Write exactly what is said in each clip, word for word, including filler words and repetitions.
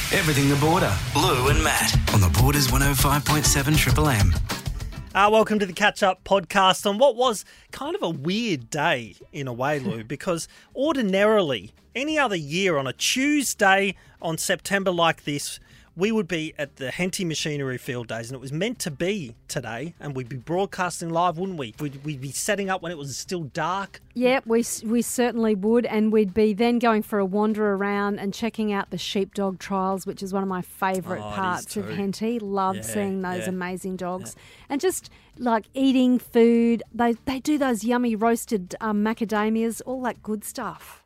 Everything the Border. Lou and Matt on the Borders one oh five point seven Triple M. Uh, welcome to the Catch Up podcast on what was kind of a weird day in a way, Lou, because ordinarily any other year on a Tuesday on September like this, we would be at the Henty Machinery Field Days, and it was meant to be today, and we'd be broadcasting live, wouldn't we? We'd, we'd be setting up when it was still dark. Yeah, we we certainly would, and we'd be then going for a wander around and checking out the sheepdog trials, which is one of my favourite Oh, it is parts of too. Henty. Love Yeah, seeing those yeah. amazing dogs. And just like eating food. They, they do those yummy roasted um, macadamias, all that good stuff.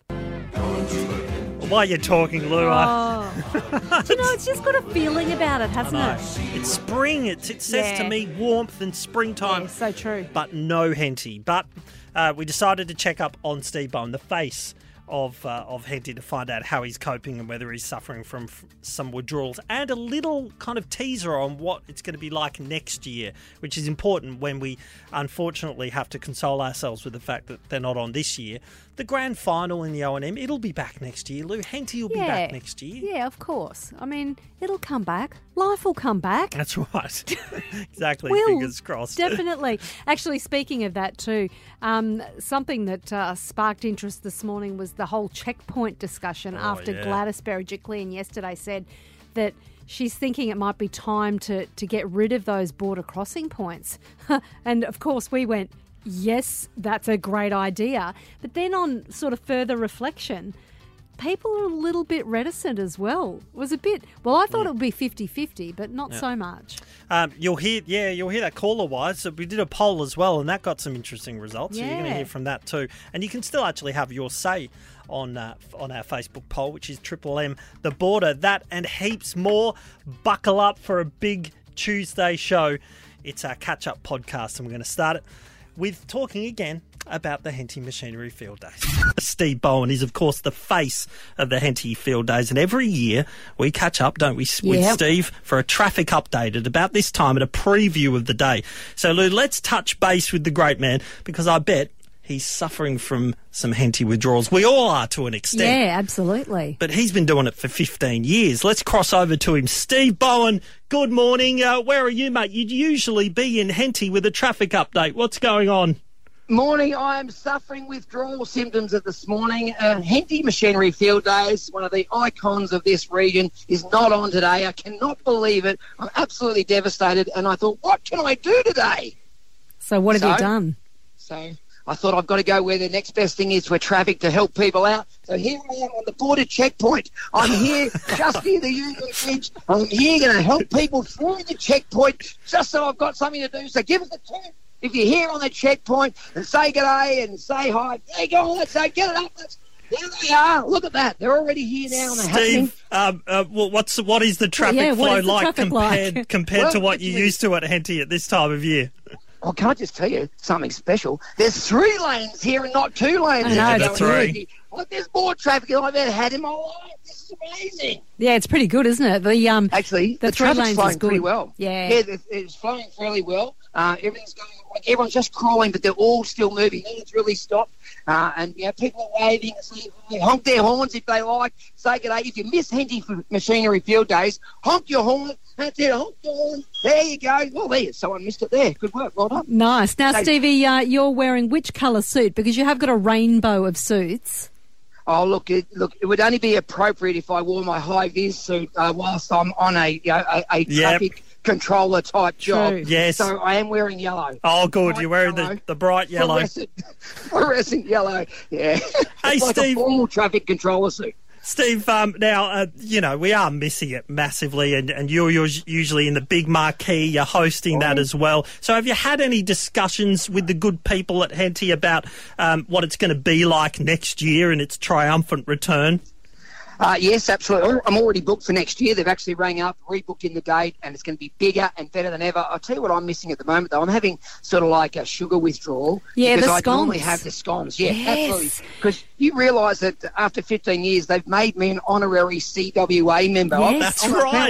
While you're talking, Lou, I, Oh. Do you know, it's just got a feeling about it, I hasn't know. it? It's spring. It's, it says to Yeah. me warmth and springtime. Yeah, so true. But no Henty. But uh, we decided to check up on Steve Bowen, the face of uh, of Henty, to find out how he's coping and whether he's suffering from f- some withdrawals, and a little kind of teaser on what it's going to be like next year, which is important when we unfortunately have to console ourselves with the fact that they're not on this year. The grand final in the O and M, it'll be back next year. Lou, Henty will be back next year. Yeah, of course. I mean, it'll come back. Life will come back. That's right. Exactly. Will, Fingers crossed. Definitely. Actually, speaking of that too, um, something that uh, sparked interest this morning was the whole checkpoint discussion Oh, after yeah. Gladys Berejiklian yesterday said that she's thinking it might be time to, to get rid of those border crossing points. And, of course, we went, yes, that's a great idea. But then on sort of further reflection, people are a little bit reticent as well. It was a bit, well, I thought it would be fifty-fifty, but not so much. Um, you'll hear, yeah, you'll hear that caller-wise. So we did a poll as well, and that got some interesting results. So you're going to Yeah. hear from that too. And you can still actually have your say on uh, on our Facebook poll, which is Triple M, The Border. That and heaps more. Buckle up for a big Tuesday show. It's our catch-up podcast, and we're going to start it with talking again about the Henty Machinery Field Days. Steve Bowen is, of course, the face of the Henty Field Days, and every year we catch up, don't we, with Yep. Steve for a traffic update at about this time at a preview of the day. So, Lou, let's touch base with the great man, because I bet he's suffering from some Henty withdrawals. We all are to an extent. Yeah, absolutely. But he's been doing it for fifteen years. Let's cross over to him. Steve Bowen, good morning. Uh, where are you, mate? You'd usually be in Henty with a traffic update. What's going on? Morning, I am suffering withdrawal symptoms of this morning. Uh, Henty Machinery Field Days, one of the icons of this region, is not on today. I cannot believe it. I'm absolutely devastated, and I thought, what can I do today? So what have you So? done? So I thought I've got to go where the next best thing is for traffic to help people out. So here I am on the border checkpoint. I'm here just near the Union Bridge. I'm here going to help people through the checkpoint just so I've got something to do. So give us a tune. If you're here on the checkpoint, and say g'day and say hi, there you go, let's say, get it up. Let's, there they are. Look at that. They're already here now. And they're happening. Steve, um, uh, well, what's what is the traffic yeah, what flow is the like traffic compared like? compared Well, to what you actually- used to at Henty at this time of year? Well, can I just tell you something special? There's three lanes here and not two lanes. I know, Yeah, it's that's Going right. crazy. Like, there's more traffic than I've ever had in my life. This is amazing. Yeah, it's pretty good, isn't it? The um, Actually, The the, three traffic's lanes is flowing good. pretty well. Yeah. Yeah, it- it's flowing fairly well. Uh, everything's going, like everyone's just crawling, but they're all still moving. No one's really stopped. Uh, and, you know, people are waving and saying, hi, honk their horns if they like. Say good day. If you miss Henty for Machinery Field Days, honk your horn. That's it, honk your horn. There you go. Well, there, someone missed it there. Good work. Well done. nice. Now, Hey. Stevie, uh, you're wearing which colour suit? Because you have got a rainbow of suits. Oh, look, it, look, it would only be appropriate if I wore my high-vis suit uh, whilst I'm on a, you know, a, a Yep. traffic controller type job. True. Yes. So I am wearing yellow. Oh, good. Bright You're wearing yellow. the, the bright yellow. Fluorescent, fluorescent yellow, yeah. Hey, It's like Steve. a formal traffic controller suit. Steve, um, now, uh, you know, we are missing it massively, and, and you're, you're usually in the big marquee, you're hosting that as well. So have you had any discussions with the good people at Henty about um, what it's going to be like next year and its triumphant return? Uh, yes, absolutely. I'm already booked for next year. They've actually rang up, rebooked in the date, and it's going to be bigger and better than ever. I'll tell you what I'm missing at the moment, though. I'm having sort of like a sugar withdrawal. Yeah, because the I normally scones. have the scones. Yeah, Yes. absolutely. Because you realise that after fifteen years, they've made me an honorary C W A member. Yes. I'm- That's I'm apparently right. the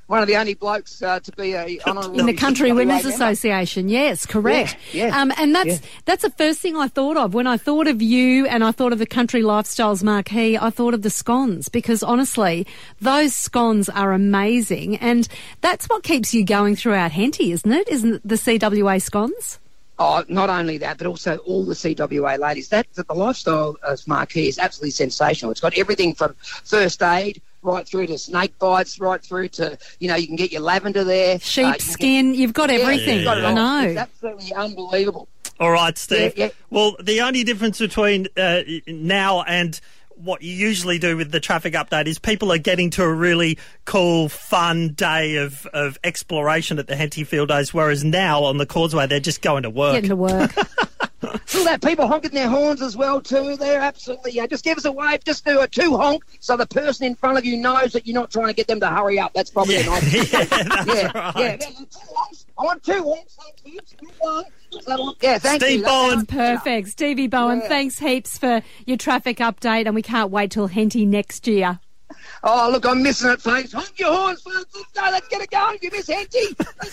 one of the only blokes uh, to be a honourable in the Country Women's member. Association. Yes, correct. Yeah, yeah, um, and that's yeah. that's the first thing I thought of when I thought of you and I thought of the Country Lifestyles marquee. I thought of the scones because honestly, those scones are amazing, and that's what keeps you going throughout Henty, isn't it? Isn't it the C W A scones? Oh, not only that, but also all the C W A ladies. That, that the Lifestyle uh, marquee is absolutely sensational. It's got everything from first aid right through to snake bites, right through to, you know, you can get your lavender there. Sheepskin, uh, you you've got everything. Yeah, yeah, yeah. I know. It's absolutely unbelievable. All right, Steve. Yeah, yeah. Well, the only difference between uh, now and what you usually do with the traffic update is people are getting to a really cool, fun day of, of exploration at the Henty Field Days, whereas now on the Causeway they're just going to work. Getting to work. Still that people honking their horns as well too. They're absolutely, yeah, just give us a wave, just do a two honk so the person in front of you knows that you're not trying to get them to hurry up. That's probably Yeah, the nice yeah, that's yeah, right. yeah, yeah, two honks. I want two honks. Thank you. Two honks. Yeah, thank Steve you. Bowen. Perfect. Stevie Bowen, Yeah. thanks heaps for your traffic update, and we can't wait till Henty next year. Oh, look, I'm missing it, folks. Honk your horns, folks. Let's go. Let's get it going. You miss Henty.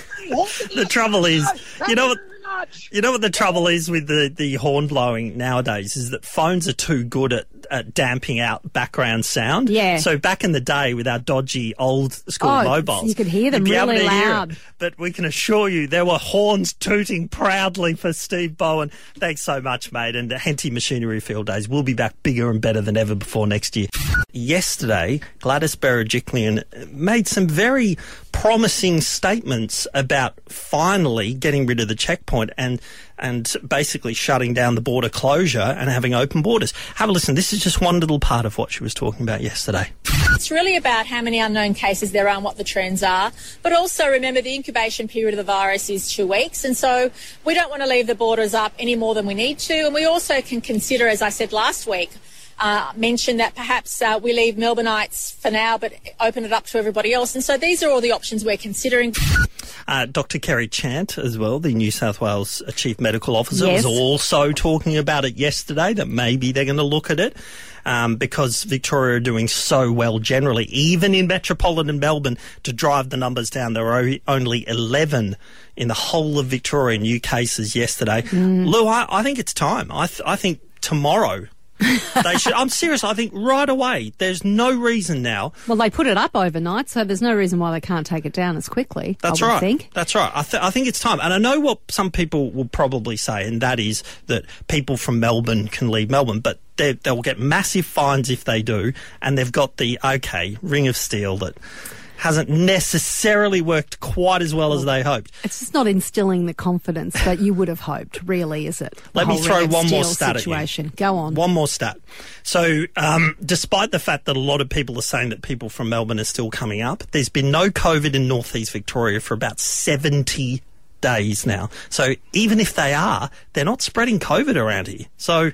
The trouble is, Thank you know what? very much. You know what the trouble is with the, the horn blowing nowadays is that phones are too good at, at damping out background sound. Yeah. So back in the day with our dodgy old school Oh, mobiles, you could hear them you'd be able really to hear loud. it. But we can assure you there were horns tooting proudly for Steve Bowen. Thanks so much, mate. And the Henty Machinery Field Days will be back bigger and better than ever before next year. Yesterday, Gladys Berejiklian made some very promising statements about finally getting rid of the checkpoint and and basically shutting down the border closure and having open borders. Have a listen. This is just one little part of what she was talking about yesterday. It's really about how many unknown cases there are and what the trends are. But also remember the incubation period of the virus is two weeks. And so we don't want to leave the borders up any more than we need to. And we also can consider, as I said last week, uh, mention that perhaps uh, we leave Melbourneites for now but open it up to everybody else. And so these are all the options we're considering. Uh, Doctor Kerry Chant as well, the New South Wales Chief Medical Officer, Yes. was also talking about it yesterday, that maybe they're going to look at it um, because Victoria are doing so well generally, even in metropolitan Melbourne, to drive the numbers down. There were o- only eleven in the whole of Victoria new cases yesterday. Mm. Lou, I, I think it's time. I, th- I think tomorrow... they should. I'm serious. I think right away. There's no reason now. Well, they put it up overnight, so there's no reason why they can't take it down as quickly. That's I would right. think. That's right. I, th- I think it's time. And I know what some people will probably say, and that is that people from Melbourne can leave Melbourne, but they- they'll get massive fines if they do, and they've got the, okay, ring of steel that hasn't necessarily worked quite as well as they hoped. It's just not instilling the confidence that you would have hoped, really, is it? The Let me whole throw ring of one more steel stat situation. at you. Go on. One more stat. So, um, despite the fact that a lot of people are saying that people from Melbourne are still coming up, there's been no COVID in North East Victoria for about seventy days now. So, even if they are, they're not spreading COVID around here. So,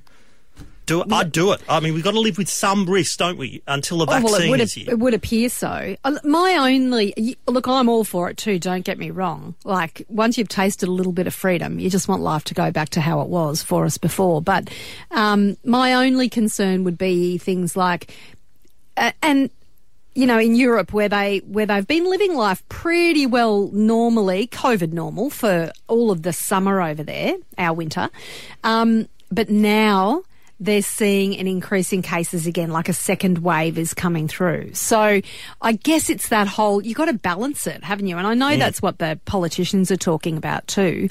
do it. I'd do it. I mean, we've got to live with some risk, don't we, until the Oh, vaccine well, it would, is ap- here. it would appear so. Uh, My only y- look, I'm all for it too. Don't get me wrong. Like once you've tasted a little bit of freedom, you just want life to go back to how it was for us before. But um, my only concern would be things like, uh, and you know, in Europe where they where they've been living life pretty well normally, COVID normal for all of the summer over there, our winter, um, but now they're seeing an increase in cases again, like a second wave is coming through. So I guess it's that whole, you've got to balance it, haven't you? And I know Mm. that's what the politicians are talking about too.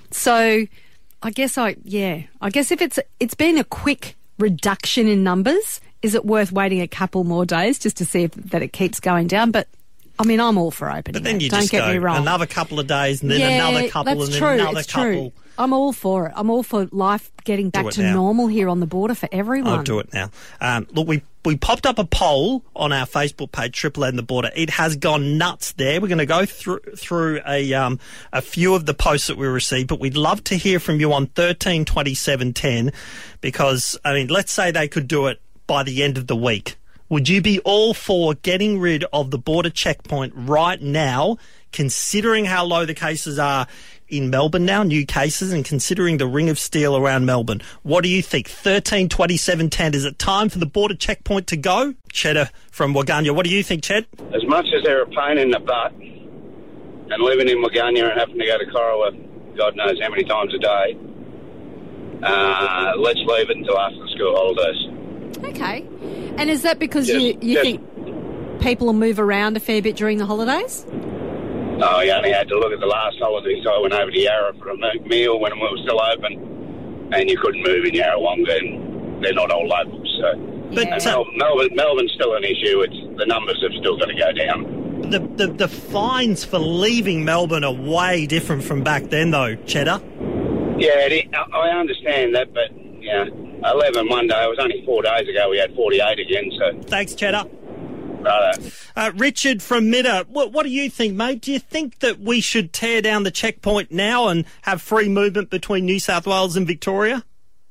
So I guess I, yeah, I guess if it's, it's been a quick reduction in numbers, is it worth waiting a couple more days just to see if that it keeps going down? But I mean, I'm all for opening But then it. you Don't just get go me wrong. another couple of days and then yeah, another couple that's and then true. another it's couple. True. I'm all for it. I'm all for life getting back it to now. normal here on the border for everyone. I'll do it now. Um, look, we we popped up a poll on our Facebook page, Triple N The Border. It has gone nuts there. We're going to go through through a um, a few of the posts that we received, but we'd love to hear from you on thirteen twenty-seven ten because, I mean, let's say they could do it by the end of the week. would you be all for getting rid of the border checkpoint right now, considering how low the cases are in Melbourne now, new cases, and considering the ring of steel around Melbourne? What do you think? thirteen twenty-seven ten. Is it time for the border checkpoint to go? Cheddar from Waganya. What do you think, Ched? As much as they're a pain in the butt, and living in Waganya and having to go to Corowa God knows how many times a day, uh, let's leave it until after the school holidays. Okay. And is that because Just- you, you just- think people will move around a fair bit during the holidays? Oh, you only had to look at the last holiday, so I went over to Yarra for a me- meal when we were still open, and you couldn't move in Yarrawonga, and they're not all locals. So. But, And uh, Mel- Melbourne, Melbourne's still an issue. It's the numbers have still got to go down. The, the the fines for leaving Melbourne are way different from back then, though, Cheddar. Yeah, it, I I understand that, but yeah, eleven one day. It was only four days ago. We had forty-eight again. So, Thanks, Cheddar. right. Uh, Richard from Midda, what, what do you think, mate? Do you think that we should tear down the checkpoint now and have free movement between New South Wales and Victoria?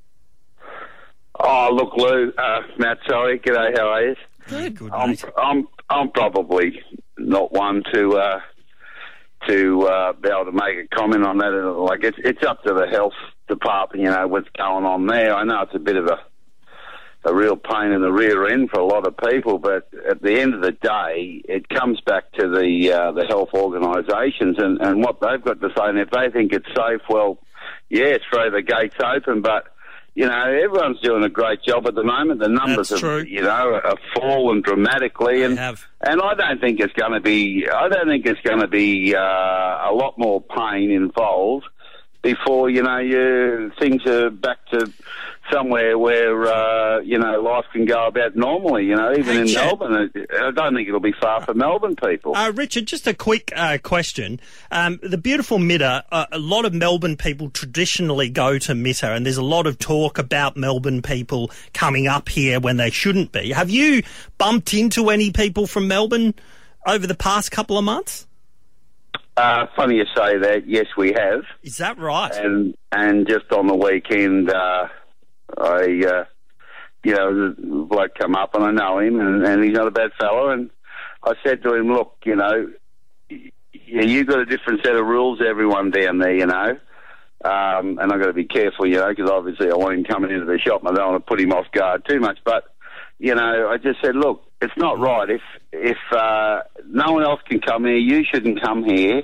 Oh, look, Lou, uh, Matt, sorry, g'day, how are you? Good, good, I'm, mate. I'm, I'm probably not one to uh, to uh, be able to make a comment on that. Like, it's it's up to the health department, you know, what's going on there. I know it's a bit of a a real pain in the rear end for a lot of people, but at the end of the day, it comes back to the uh, the health organisations and, and what they've got to say. And if they think it's safe, well, yeah, throw the gates open, but you know, everyone's doing a great job at the moment. The numbers That's have, true. you know, have fallen dramatically, and They have. and I don't think it's going to be. I don't think it's going to be uh, a lot more pain involved before you know you things are back to somewhere where uh, you know life can go about normally. You know, even Hey, in Chet. Melbourne, I don't think it'll be far for Melbourne people. Uh, Richard, just a quick uh, question. Um, the beautiful Midda, uh, a lot of Melbourne people traditionally go to Midda, and there's a lot of talk about Melbourne people coming up here when they shouldn't be. Have you bumped into any people from Melbourne over the past couple of months? Uh, funny you say that. Yes, we have. Is that right? And and just on the weekend, uh, I, uh, you know, the bloke come up and I know him, and, and he's not a bad fella. And I said to him, look, you know, y- you've got a different set of rules to everyone down there, you know. Um, and I've got to be careful, you know, because obviously I want him coming into the shop and I don't want to put him off guard too much. But, you know, I just said, look, it's not right. If, if uh, no one else can come here, you shouldn't come here.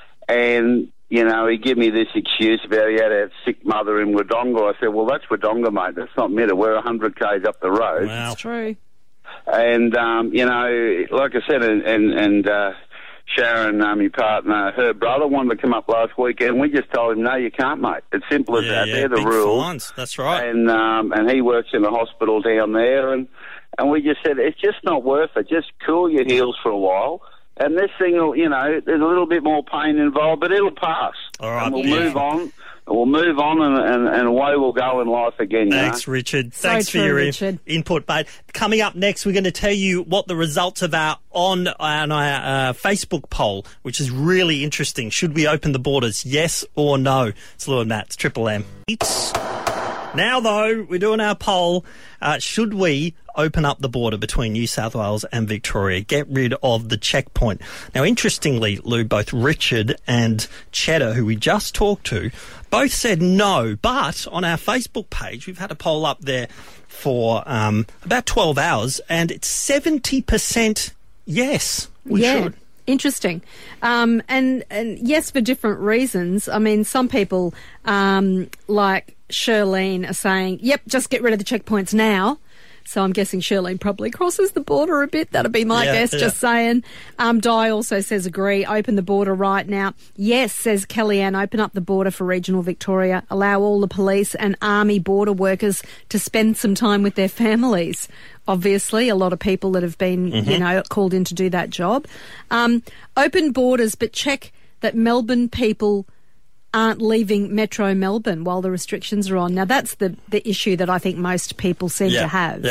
And, you know, he gave me this excuse about he had a sick mother in Wodonga. I said, well, that's Wodonga, mate. That's not Midda. We're one hundred k's up the road. Wow. It's true. And, um, you know, like I said, and, and, and uh, Sharon, uh, my partner, her brother wanted to come up last weekend. We just told him, no, you can't, mate. It's simple as Yeah, that. yeah, They're the big rules. fines. That's right. And um, and he works in a hospital down there, and, and we just said, it's just not worth it. Just cool your heels for a while. And this thing will, you know, there's a little bit more pain involved, but it'll pass. All right, And we'll yeah. move on. We'll move on, and, and, and away we'll go in life again, you know. Thanks, Richard. So Thanks for true, your in- Richard. input, mate. Coming up next, we're going to tell you what the results of our on, on our uh, Facebook poll, which is really interesting. Should we open the borders, yes or no? It's Lou and Matt. It's Triple M. It's now, though, we're doing our poll. Uh, should we open up the border between New South Wales and Victoria, get rid of the checkpoint? Now, interestingly, Lou, both Richard and Cheddar, who we just talked to, both said no. But on our Facebook page, we've had a poll up there for um, about twelve hours, and it's seventy percent yes, we yeah. should. Interesting. Um, and, and yes, for different reasons. I mean, some people, um, like Shirlene, are saying, yep, just get rid of the checkpoints now. So I'm guessing Shirlene probably crosses the border a bit. That'd be my Yeah, guess, yeah. just saying. Um, Di also says agree, open the border right now. Yes, says Kellyanne, open up the border for regional Victoria. Allow all the police and army border workers to spend some time with their families. Obviously, a lot of people that have been, Mm-hmm. you know, called in to do that job. Um, open borders, but check that Melbourne people aren't leaving Metro Melbourne while the restrictions are on. Now, that's the, the issue that I think most people seem Yeah, to have. yeah.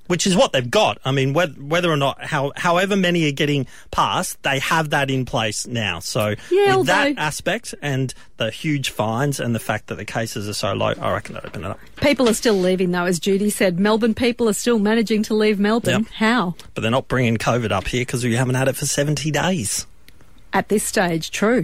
which is what they've got. I mean, whether, whether or not, how, however many are getting passed, they have that in place now. So Yeah, with that although- aspect and the huge fines and the fact that the cases are so low, I reckon they'll open it up. People are still leaving, though, as Judy said. Melbourne people are still managing to leave Melbourne. Yep. How? But they're not bringing COVID up here because we haven't had it for seventy days. At this stage, true.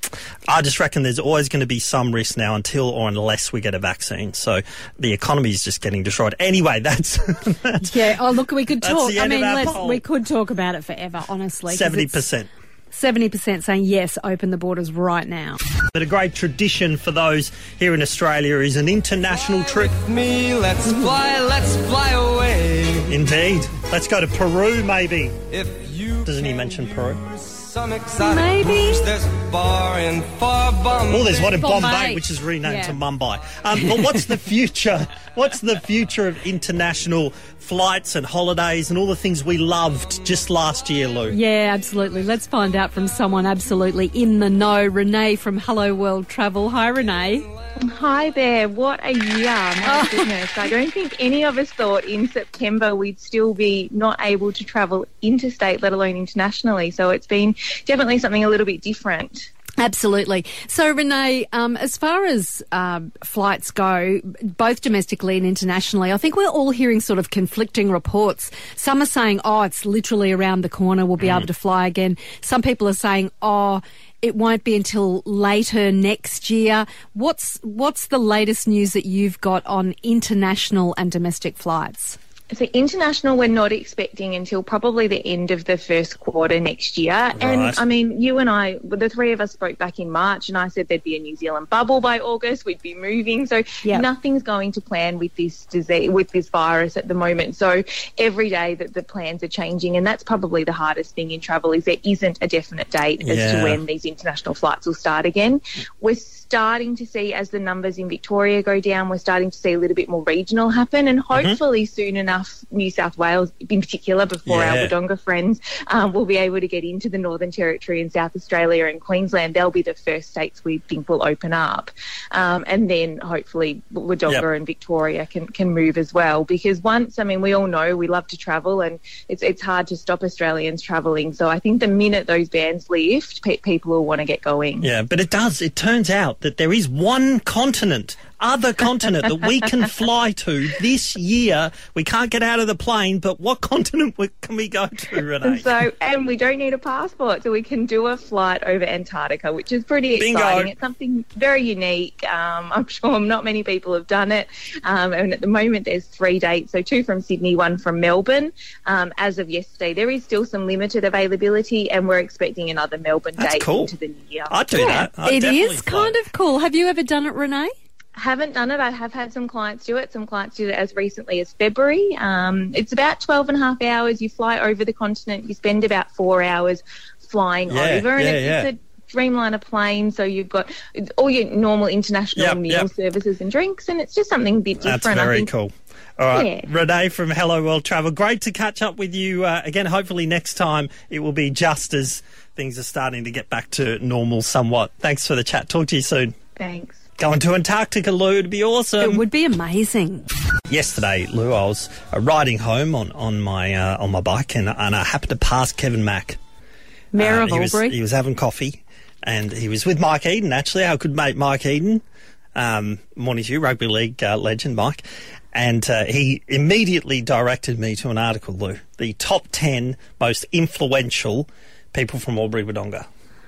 I just reckon there's always going to be some risk now until or unless we get a vaccine. So the economy is just getting destroyed. Anyway, that's, that's Yeah. Oh, look, we could That's talk. the I end of mean, our let's, poll. we could talk about it forever, honestly. 'cause seventy it's percent. seventy percent saying yes, open the borders right now. But a great tradition for those here in Australia is an international trip. Me, let's fly, let's fly away. Indeed. Let's go to Peru, maybe. If you Doesn't he mention Peru? some exotic Maybe. booze, there's a bar in far Bombay. Oh, there's one in Bombay, Bombay. which is renamed Yeah. to Mumbai. Um, but what's the future? What's the future of international flights and holidays and all the things we loved just last year, Lou? Yeah, absolutely. Let's find out from someone absolutely in the know. Renee from Hello World Travel. Hi, Renee. Hi there. What a year. My goodness. I don't think any of us thought in September we'd still be not able to travel interstate, let alone internationally. So it's been definitely something a little bit different. Absolutely. So, Renee, um, as far as um, flights go, both domestically and internationally, I think we're all hearing sort of conflicting reports. Some are saying, oh, it's literally around the corner, we'll be able to fly again. Some people are saying, oh, it won't be until later next year. What's what's the latest news that you've got on international and domestic flights? So international, we're not expecting until probably the end of the first quarter next year. And Right. I mean, you and I, the three of us spoke back in March, and I said there'd be a New Zealand bubble by August. We'd be moving. So Yep. nothing's going to plan with this disease, with this virus at the moment. So every day that the plans are changing, and that's probably the hardest thing in travel is there isn't a definite date as Yeah. to when these international flights will start again. We're starting to see, as the numbers in Victoria go down, we're starting to see a little bit more regional happen, and hopefully soon enough New South Wales in particular, before Yeah. our Wodonga friends um, will be able to get into the Northern Territory and South Australia and Queensland. They'll be the first states we think will open up, um, and then hopefully Wodonga Yep. and Victoria can, can move as well, because once, I mean, we all know we love to travel, and it's it's hard to stop Australians travelling. So I think the minute those bans lift, pe- people will want to get going. Yeah, but it does. It turns out that there is one continent, other continent, that we can fly to this year. We can't get out of the plane, but what continent we- can we go to, Renee? And so, and we don't need a passport, so we can do a flight over Antarctica, which is pretty Bingo. exciting. It's something very unique. Um, I'm sure not many people have done it. Um, and at the moment, there's three dates, so two from Sydney, one from Melbourne. Um, as of yesterday, there is still some limited availability, and we're expecting another Melbourne That's date cool. into the new year. I'd do that. I'd It definitely is fly. kind of cool. Have you ever done it, Renee? Haven't done it. I have had some clients do it. Some clients did it as recently as February. Um, it's about twelve and a half hours. You fly over the continent. You spend about four hours flying Yeah, over. And yeah, it's, yeah. it's a Dreamliner plane, so you've got all your normal international Yep, meal yep. services and drinks, and it's just something a bit different. That's I very think. cool. All right, Yeah. Renee from Hello World Travel. Great to catch up with you uh, again. Hopefully next time it will be just as things are starting to get back to normal somewhat. Thanks for the chat. Talk to you soon. Thanks. Going to Antarctica, Lou. It'd be awesome. It would be amazing. Yesterday, Lou, I was uh, riding home on on my uh, on my bike, and, and I happened to pass Kevin Mack. Mayor Uh, of he was, Albury. he was having coffee, and he was with Mike Eden, actually, our good mate Mike Eden. Um, morning to you, rugby league uh, legend, Mike. And uh, he immediately directed me to an article, Lou, the top ten most influential people from Albury Wodonga.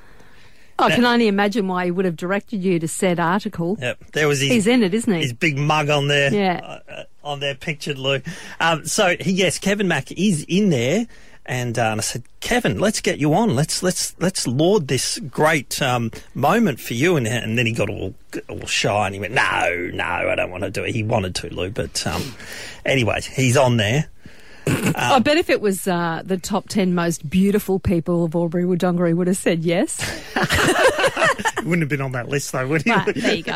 I can only imagine why he would have directed you to said article. Yep, there was his, He's in it, isn't he? his big mug on there, Yeah. uh, uh, on there pictured, Lou. Um, so he, yes, Kevin Mack is in there, and, uh, and I said, Kevin, let's get you on. Let's let's let's laud this great um, moment for you. And, and then he got all all shy and he went, no, no, I don't want to do it. He wanted to, Lou, but um, anyway, he's on there. I bet if it was uh, the top ten most beautiful people of Albury Wodonga, he would have said yes. Wouldn't have been on that list, though, would he? But there you go.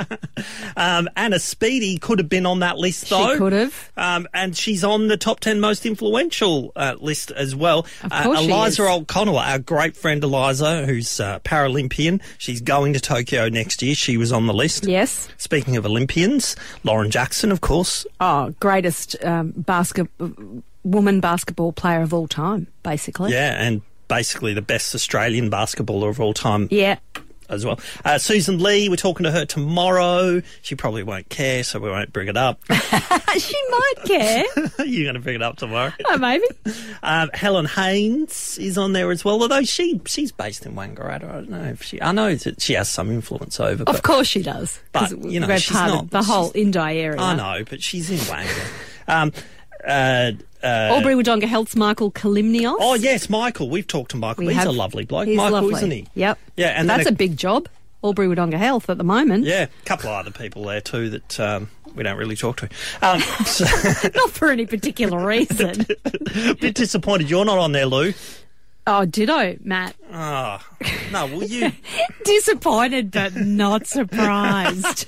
um, Anna Speedy could have been on that list, though. She could have. Um, and she's on the top ten most influential uh, list as well. Of Uh, course she Eliza is. O'Connell, our great friend Eliza, who's uh, Paralympian. She's going to Tokyo next year. She was on the list. Yes. Speaking of Olympians, Lauren Jackson, of course. Oh, greatest um, basket woman basketball player of all time, basically. Yeah, and basically the best Australian basketballer of all time. Yeah. As well. Uh, Susan Lee, we're talking to her tomorrow. She probably won't care, so we won't bring it up. She might care. You're going to bring it up tomorrow. Oh, maybe. Um, Helen Haynes is on there as well, although she she's based in Wangaratta. I don't know if she... I know that she has some influence over. But, Of course she does. but, 'cause you know, we're she's part not- of the whole Indi area. I know, but she's in Wangaratta. um, uh, uh, Albury Wodonga Health's Michael Kalimnios. Oh, yes, Michael. We've talked to Michael. We He's have- a lovely bloke. He's Michael, lovely. isn't he? Yep. Yeah, and then That's a- a big job. Albury Wodonga Health at the moment. Yeah, a couple of other people there too that um, we don't really talk to. Um, so Not for any particular reason. a bit disappointed you're not on there, Lou. Oh, ditto, Matt. Oh, no, well, you... Disappointed but not surprised.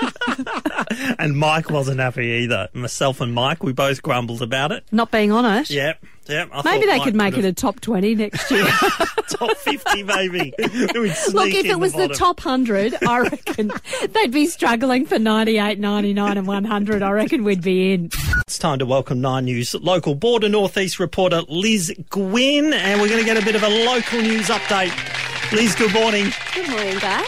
And Mike wasn't happy either. Myself and Mike, we both grumbled about it. Not being on it. Yeah, yeah. I Maybe thought they Mike could make it would a top twenty next year. have top fifty, maybe. Look, if it was the top one hundred, I reckon they'd be struggling for ninety-eight, ninety-nine and one hundred. I reckon we'd be in. It's time to welcome Nine News local Border Northeast reporter Liz Gwynn, and we're going to get a bit of a local news update. Liz, good morning. Good morning, guys.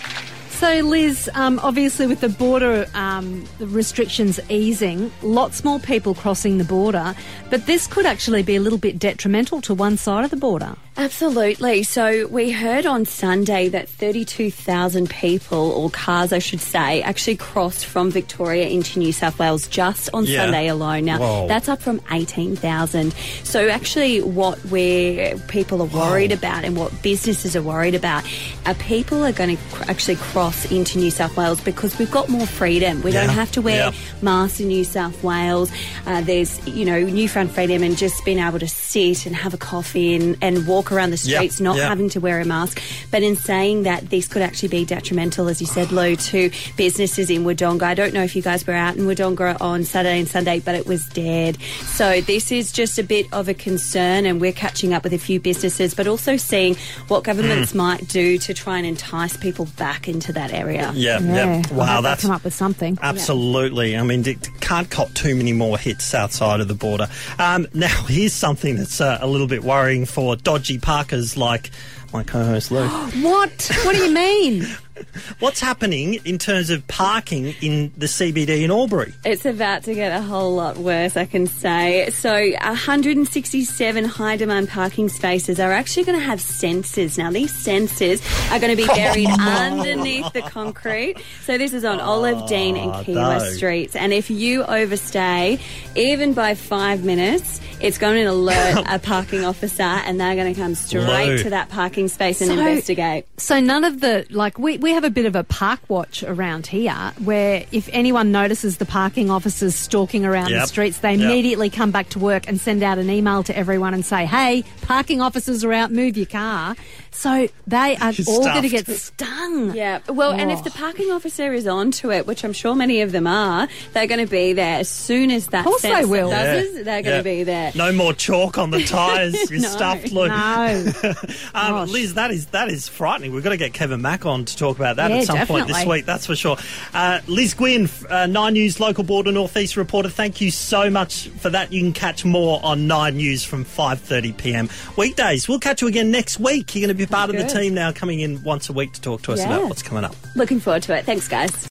So, Liz, um, obviously with the border um, the restrictions easing, lots more people crossing the border, but this could actually be a little bit detrimental to one side of the border. Absolutely. So we heard on Sunday that thirty-two thousand people, or cars I should say, actually crossed from Victoria into New South Wales just on Yeah. Sunday alone. Now, Whoa. that's up from eighteen thousand. So actually what we're, people are worried about and what businesses are worried about are people are going to cr- actually cross into New South Wales because we've got more freedom. We Yeah. don't have to wear Yeah. masks in New South Wales. Uh, there's, you know, newfound freedom and just being able to sit and have a coffee and, and walk around the Yeah, streets, not yeah. having to wear a mask. But in saying that, this could actually be detrimental, as you said, Lou, to businesses in Wodonga. I don't know if you guys were out in Wodonga on Saturday and Sunday, but it was dead. So this is just a bit of a concern, and we're catching up with a few businesses, but also seeing what governments Mm. might do to try and entice people back into that area. Yeah, yeah. I Wow, hope they that's come up with something. absolutely. I mean, d- d- can't cop too many more hits outside of the border. Um, now, here's something that's uh, a little bit worrying for dodgy parkers like my co-host Lou. What? What do you mean? What's happening in terms of parking in the C B D in Albury? It's about to get a whole lot worse, I can say. So one hundred sixty-seven high-demand parking spaces are actually going to have sensors. Now, these sensors are going to be buried underneath the concrete. So this is on Olive Dean and Keilor no. Streets. And if you overstay, even by five minutes, it's going to alert a parking officer, and they're going to come straight Lou. to that parking space and So- investigate. So none of the, like, we, we have a bit of a park watch around here where if anyone notices the parking officers stalking around the Yep. streets, they Yep. immediately come back to work and send out an email to everyone and say, hey, parking officers are out, move your car. So they are all going to get stung. Yeah, well, and if Oh. the parking officer is onto it, which I'm sure many of them are, they're going to be there as soon as that Of course they sensor will. buzzes, Yeah. they're going Yeah. to be there. No more chalk on the tyres. You're No. stuffed, Lou. No. um, Liz, that is that is frightening. We've got to get Kevin Mack on to talk about that Yeah, at some point this definitely. week. That's for sure. Uh, Liz Gwynn, uh, Nine News local Border Northeast reporter. Thank you so much for that. You can catch more on Nine News from five thirty p m weekdays. We'll catch you again next week. You're going to be part of the Good. team now, coming in once a week to talk to us Yeah. about what's coming up. Looking forward to it. Thanks, guys.